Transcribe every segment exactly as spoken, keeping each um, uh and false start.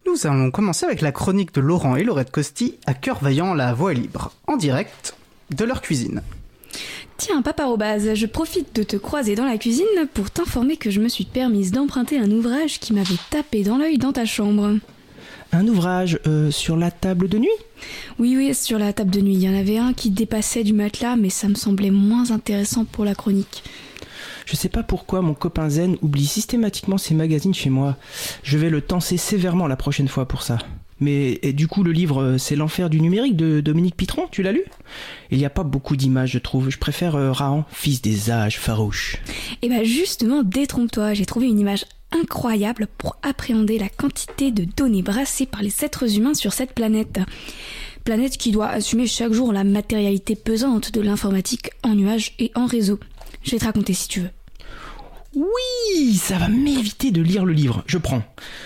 Nous allons commencer avec la chronique de Laurent et Laurette Costi à Cœur Vaillant, la voix libre, en direct de leur cuisine. Tiens, papa Robaz, je profite de te croiser dans la cuisine pour t'informer que je me suis permise d'emprunter un ouvrage qui m'avait tapé dans l'œil dans ta chambre. Un ouvrage euh, sur la table de nuit ? Oui, oui, sur la table de nuit. Il y en avait un qui dépassait du matelas, mais ça me semblait moins intéressant pour la chronique. Je sais pas pourquoi mon copain Zen oublie systématiquement ses magazines chez moi. Je vais le tenser sévèrement la prochaine fois pour ça. Mais et du coup, le livre, c'est L'enfer du numérique de Dominique Pitron, tu l'as lu ? Il n'y a pas beaucoup d'images, je trouve. Je préfère euh, Rahan, fils des âges farouches. Et bah justement, détrompe-toi, j'ai trouvé une image incroyable pour appréhender la quantité de données brassées par les êtres humains sur cette planète. Planète qui doit assumer chaque jour la matérialité pesante de l'informatique en nuage et en réseau. Je vais te raconter si tu veux. Oui, ça va m'éviter de lire le livre. Je prends.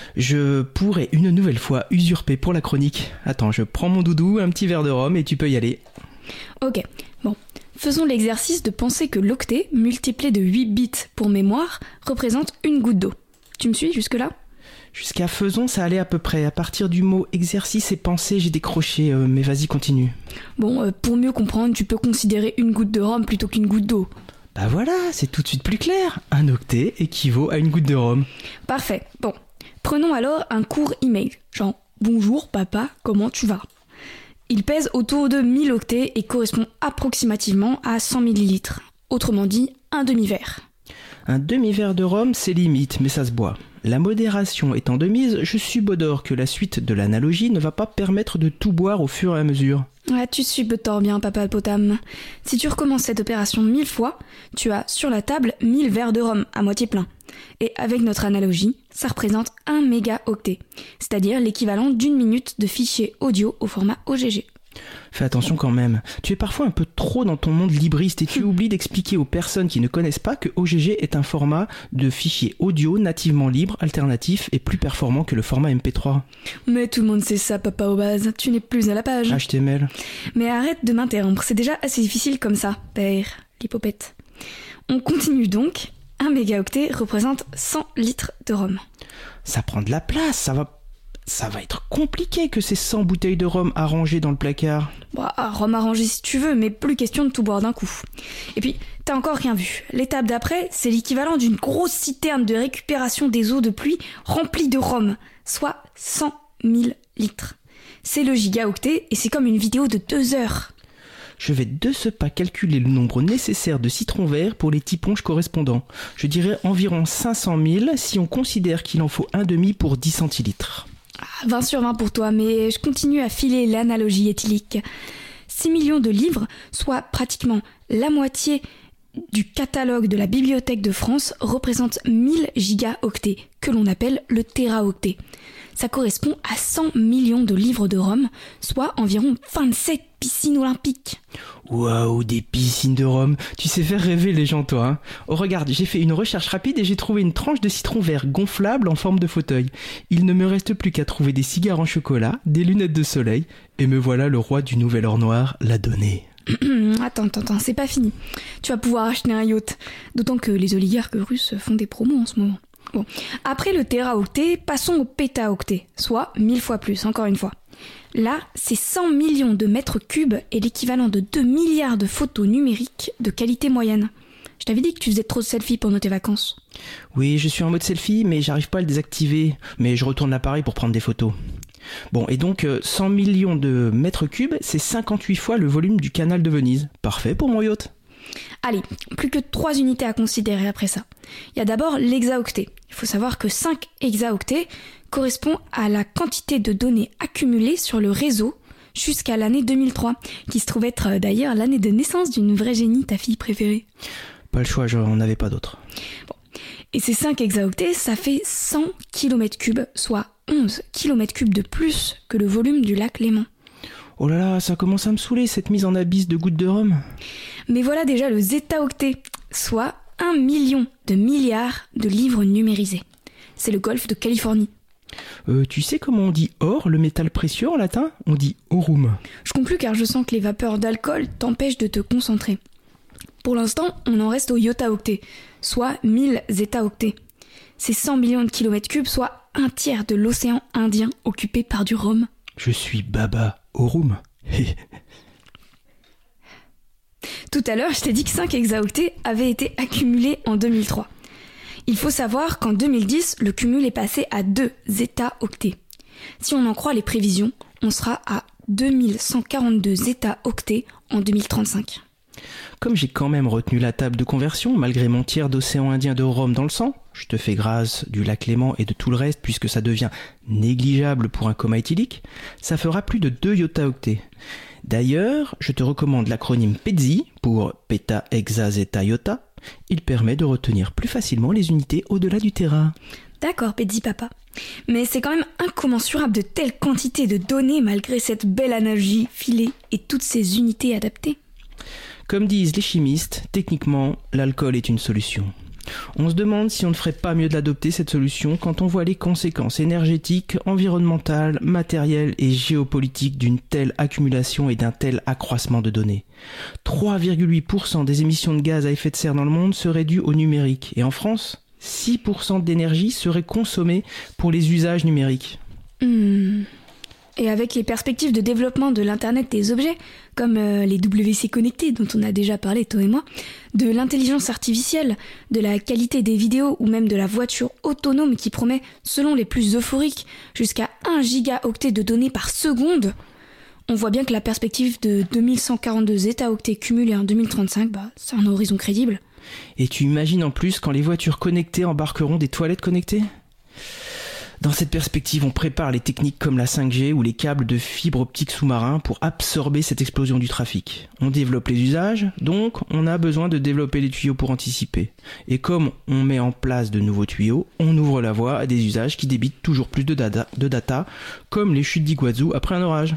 Je pourrais une nouvelle fois usurper pour la chronique. Attends, je prends mon doudou, un petit verre de rhum et tu peux y aller. Ok, bon. Faisons l'exercice de penser que l'octet, multiplié de huit bits pour mémoire, représente une goutte d'eau. Tu me suis jusque-là ? Jusqu'à faisons, ça allait à peu près. À partir du mot exercice et pensée, j'ai décroché, euh, mais vas-y, continue. Bon, euh, pour mieux comprendre, tu peux considérer une goutte de rhum plutôt qu'une goutte d'eau. Bah voilà, c'est tout de suite plus clair. Un octet équivaut à une goutte de rhum. Parfait. Bon, prenons alors un court email. Genre, bonjour papa, comment tu vas ? Il pèse autour de mille octets et correspond approximativement à cent millilitres. Autrement dit, un demi-verre. Un demi-verre de rhum, c'est limite, mais ça se boit. La modération étant de mise, je subodore que la suite de l'analogie ne va pas permettre de tout boire au fur et à mesure. Ah, tu subodores bien, papa Potam. Si tu recommences cette opération mille fois, tu as sur la table mille verres de rhum à moitié plein. Et avec notre analogie, ça représente un mégaoctet, c'est-à-dire l'équivalent d'une minute de fichier audio au format O G G. Fais attention quand même, tu es parfois un peu trop dans ton monde libriste et tu oublies d'expliquer aux personnes qui ne connaissent pas que O G G est un format de fichier audio nativement libre, alternatif et plus performant que le format M P trois. Mais tout le monde sait ça, papa Obaz, tu n'es plus à la page. H T M L. Mais arrête de m'interrompre, c'est déjà assez difficile comme ça, père, l'hypopète. On continue donc, un mégaoctet représente cent litres de rhum. Ça prend de la place, ça va... Ça va être compliqué que ces cent bouteilles de rhum arrangées dans le placard. Bah, rhum arrangé si tu veux, mais plus question de tout boire d'un coup. Et puis, t'as encore rien vu. L'étape d'après, c'est l'équivalent d'une grosse citerne de récupération des eaux de pluie remplie de rhum, soit cent mille litres. C'est le gigaoctet et c'est comme une vidéo de deux heures. Je vais de ce pas calculer le nombre nécessaire de citrons verts pour les tiponges correspondants. Je dirais environ cinq cent mille si on considère qu'il en faut un demi pour dix centilitres. vingt sur vingt pour toi, mais je continue à filer l'analogie éthylique. six millions de livres, soit pratiquement la moitié du catalogue de la Bibliothèque de France, représentent mille gigaoctets, que l'on appelle le téraoctet. Ça correspond à cent millions de livres de rhum, soit environ vingt-sept piscines olympiques. Waouh, des piscines de rhum. Tu sais faire rêver les gens, toi. Hein. Oh, regarde, j'ai fait une recherche rapide et j'ai trouvé une tranche de citron vert gonflable en forme de fauteuil. Il ne me reste plus qu'à trouver des cigares en chocolat, des lunettes de soleil, et me voilà le roi du nouvel or noir, la donnée. Attends, attends, attends, c'est pas fini. Tu vas pouvoir acheter un yacht. D'autant que les oligarques russes font des promos en ce moment. Bon. Après le téraoctet, passons au pétaoctet, soit mille fois plus, encore une fois. Là, c'est cent millions de mètres cubes et l'équivalent de deux milliards de photos numériques de qualité moyenne. Je t'avais dit que tu faisais trop de selfies pendant tes vacances. Oui, je suis en mode selfie, mais j'arrive pas à le désactiver. Mais je retourne l'appareil pour prendre des photos. Bon, et donc cent millions de mètres cubes, c'est cinquante-huit fois le volume du canal de Venise. Parfait pour mon yacht. Allez, plus que trois unités à considérer après ça. Il y a d'abord l'hexaoctet. Il faut savoir que cinq hexaoctets correspond à la quantité de données accumulées sur le réseau jusqu'à l'année deux mille trois, qui se trouve être d'ailleurs l'année de naissance d'une vraie génie, ta fille préférée. Pas le choix, j'en avais pas d'autre. Bon. Et ces cinq hexaoctets, ça fait cent kilomètres cubes, soit onze kilomètres cubes de plus que le volume du lac Léman. Oh là là, ça commence à me saouler cette mise en abysse de gouttes de rhum. Mais voilà déjà le zétaoctet, soit un million de milliards de livres numérisés. C'est le golfe de Californie. Euh, tu sais comment on dit or, le métal précieux en latin ? On dit aurum. Je conclus car je sens que les vapeurs d'alcool t'empêchent de te concentrer. Pour l'instant, on en reste au yotaoctet, soit mille zétaoctets. C'est cent millions de kilomètres cubes, soit un tiers de l'océan Indien occupé par du rhum. Je suis Baba au rhum. Tout à l'heure, je t'ai dit que cinq hexaoctets avaient été accumulés en deux mille trois. Il faut savoir qu'en deux mille dix, le cumul est passé à deux zétaoctets. Si on en croit les prévisions, on sera à deux mille cent quarante-deux zétaoctets en deux mille trente-cinq. Comme j'ai quand même retenu la table de conversion, malgré mon tiers d'océan Indien de rhum dans le sang, je te fais grâce du lac Léman et de tout le reste puisque ça devient négligeable pour un coma éthylique, ça fera plus de deux yotaoctets. D'ailleurs, je te recommande l'acronyme P E T Z I pour Peta Hexa Zeta Iota. Il permet de retenir plus facilement les unités au-delà du terrain. D'accord, P E T Z I papa. Mais c'est quand même incommensurable de telles quantités de données malgré cette belle analogie filée et toutes ces unités adaptées. Comme disent les chimistes, techniquement, l'alcool est une solution. On se demande si on ne ferait pas mieux de l'adopter cette solution quand on voit les conséquences énergétiques, environnementales, matérielles et géopolitiques d'une telle accumulation et d'un tel accroissement de données. trois virgule huit pour cent des émissions de gaz à effet de serre dans le monde seraient dues au numérique et en France, six pour cent d'énergie serait consommée pour les usages numériques. Hmm. Et avec les perspectives de développement de l'Internet des objets, comme euh, les W C connectés dont on a déjà parlé toi et moi, de l'intelligence artificielle, de la qualité des vidéos ou même de la voiture autonome qui promet, selon les plus euphoriques, jusqu'à un gigaoctet de données par seconde, on voit bien que la perspective de deux mille cent quarante-deux zétaoctets cumulés en deux mille trente-cinq, bah, c'est un horizon crédible. Et tu imagines en plus quand les voitures connectées embarqueront des toilettes connectées ? Dans cette perspective, on prépare les techniques comme la cinq G ou les câbles de fibre optique sous-marin pour absorber cette explosion du trafic. On développe les usages, donc on a besoin de développer les tuyaux pour anticiper. Et comme on met en place de nouveaux tuyaux, on ouvre la voie à des usages qui débitent toujours plus de data, de data comme les chutes d'Iguazu après un orage.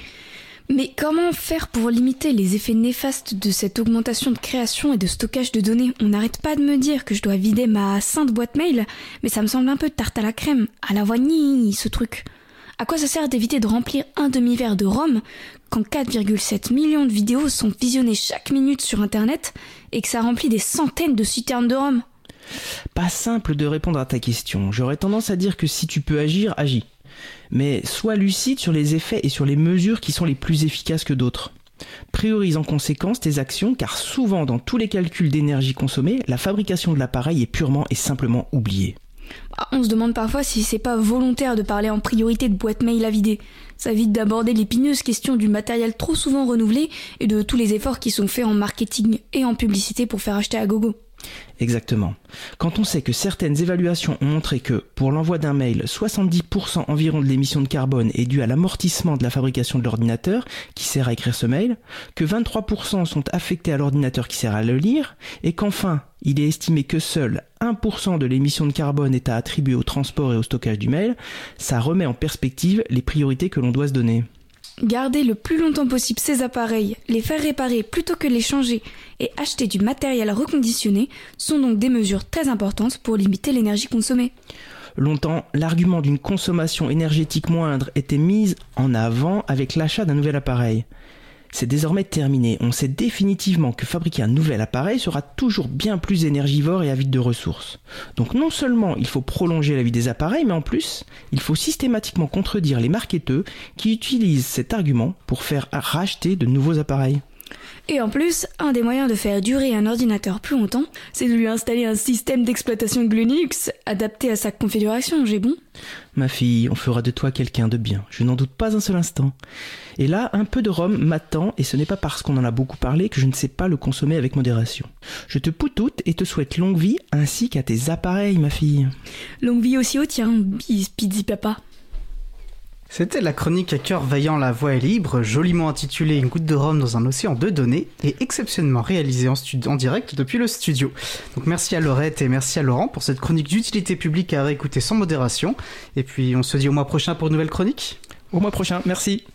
Mais comment faire pour limiter les effets néfastes de cette augmentation de création et de stockage de données ? On n'arrête pas de me dire que je dois vider ma sainte boîte mail, mais ça me semble un peu tarte à la crème, à la vanille, ce truc. À quoi ça sert d'éviter de remplir un demi-verre de rhum quand quatre virgule sept millions de vidéos sont visionnées chaque minute sur Internet et que ça remplit des centaines de citernes de rhum ? Pas simple de répondre à ta question. J'aurais tendance à dire que si tu peux agir, agis. Mais sois lucide sur les effets et sur les mesures qui sont les plus efficaces que d'autres. Priorise en conséquence tes actions car souvent dans tous les calculs d'énergie consommée, la fabrication de l'appareil est purement et simplement oubliée. On se demande parfois si c'est pas volontaire de parler en priorité de boîte mail à vider. Ça évite d'aborder l'épineuse question du matériel trop souvent renouvelé et de tous les efforts qui sont faits en marketing et en publicité pour faire acheter à gogo. Exactement. Quand on sait que certaines évaluations ont montré que, pour l'envoi d'un mail, soixante-dix pour cent environ de l'émission de carbone est due à l'amortissement de la fabrication de l'ordinateur qui sert à écrire ce mail, que vingt-trois pour cent sont affectés à l'ordinateur qui sert à le lire, et qu'enfin, il est estimé que seul un pour cent de l'émission de carbone est à attribuer au transport et au stockage du mail, ça remet en perspective les priorités que l'on doit se donner. Garder le plus longtemps possible ces appareils, les faire réparer plutôt que les changer et acheter du matériel reconditionné sont donc des mesures très importantes pour limiter l'énergie consommée. Longtemps, l'argument d'une consommation énergétique moindre était mis en avant avec l'achat d'un nouvel appareil. C'est désormais terminé. On sait définitivement que fabriquer un nouvel appareil sera toujours bien plus énergivore et avide de ressources. Donc non seulement il faut prolonger la vie des appareils, mais en plus, il faut systématiquement contredire les marketeurs qui utilisent cet argument pour faire racheter de nouveaux appareils. Et en plus, un des moyens de faire durer un ordinateur plus longtemps, c'est de lui installer un système d'exploitation Linux adapté à sa configuration, j'ai bon ? Ma fille, on fera de toi quelqu'un de bien, je n'en doute pas un seul instant. Et là, un peu de rhum m'attend, et ce n'est pas parce qu'on en a beaucoup parlé que je ne sais pas le consommer avec modération. Je te poutoute et te souhaite longue vie, ainsi qu'à tes appareils, ma fille. Longue vie aussi au tien, bis pizzi papa. C'était la chronique à cœur vaillant, la voix est libre, joliment intitulée Une goutte de rhum dans un océan de données et exceptionnellement réalisée en, studio, en direct depuis le studio. Donc merci à Laurette et merci à Laurent pour cette chronique d'utilité publique à réécouter sans modération. Et puis on se dit au mois prochain pour une nouvelle chronique. Au mois prochain, merci.